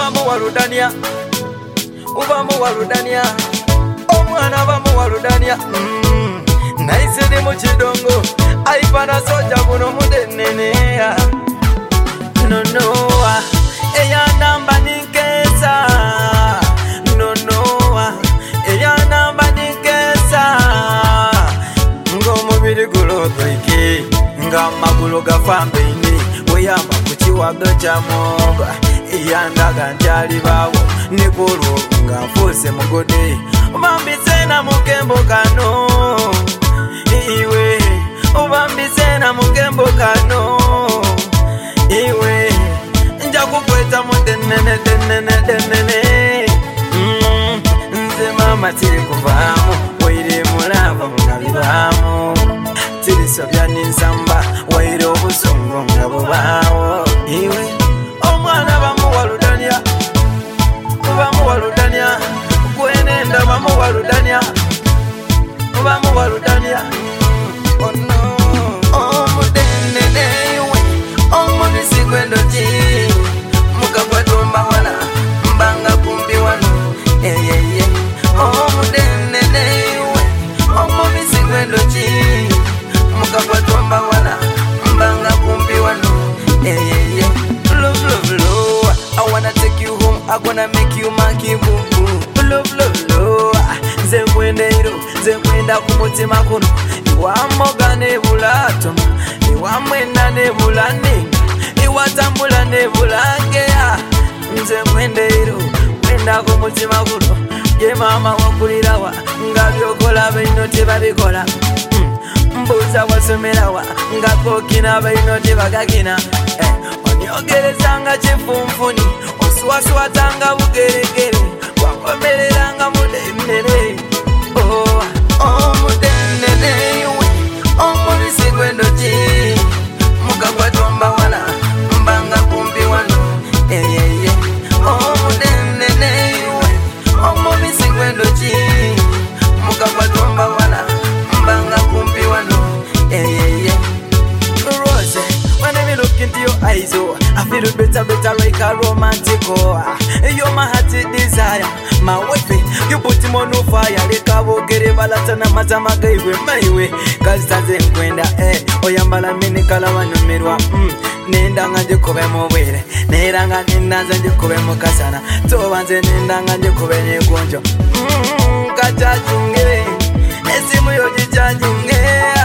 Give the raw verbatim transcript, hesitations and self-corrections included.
Ubamu waludania, ubamu waludania, omwana bamu waludania. Mm. Naise ni muchidongo, aipana soja kuno mudenenea. No no, eya namba nikesa. No no, eya namba nikesa. Ngomo biri gulodo iki, ngama gulo gafambe ini. Weyamba kuchiwaga chamoga, eya ndaga njali bawo. Nikulu ngafuse mugode, ubambise na mukembo kano. Iwe, ubambise na mukembo kano. Iwe, nja kukweta mudenene denene denene. Mm, nze mama tiri kuvamu, waire mulava munabivamu. Tiri sobya ninsamba, waire obusungu ngabubawo. Iwe, omwana bamu waludania, bamu waludania, kwenenda bamu waludania, bamu waludania. Oh no, oh mudenene we, oh munisi kwendo ji, mukakwatumba wana, mbanga kumbi wano, eh eh eh. Oh mudenene we, oh munisi kwendo ji, mukakwatumba wana, mbanga kumbi wano, eh eh eh. Love love love, I wanna take you home, I wanna make you my kibubu. Love love love, zemwendero, zemwenda kumutima kuno. Iwamoga nebulato, iwamwenda nebulane, iwatambula nebulangea. Zemwendero, mwenda kumutima kuno. Ye mama wakulirawa, ngabyokola bino tebabikola. Mbuza wasomerawa, ngakokina bino tebagakina. Eh, onyogerezanga chifunfuni, oswaswatanga bugeregere, wakomereranga mudenene. Oh, oh mudenene we, oh munisi kwendo ji, mukakwatumba wana, mbanga kumbi wano, eh eh eh. Oh mudenene we, oh munisi kwendo ji, mukakwatumba wana, mbanga kumbi wano, eh eh eh. Rose, when I look into your eyes, oh, I feel better, better like a romantic. Oh, you're my heart's desire, my wife. You put him on fire, like a wogere balatana mazama gaiwe my way. Cause doesn't gwenda, eh, oyambala mini kalawano mirwa, mm. Nenda nganje kube mwere, nera nga nenda nganje kube mukasana, tobanze nenda nganje kube nyegonjo. Mm, kachachunge, esimu yoji chachunge.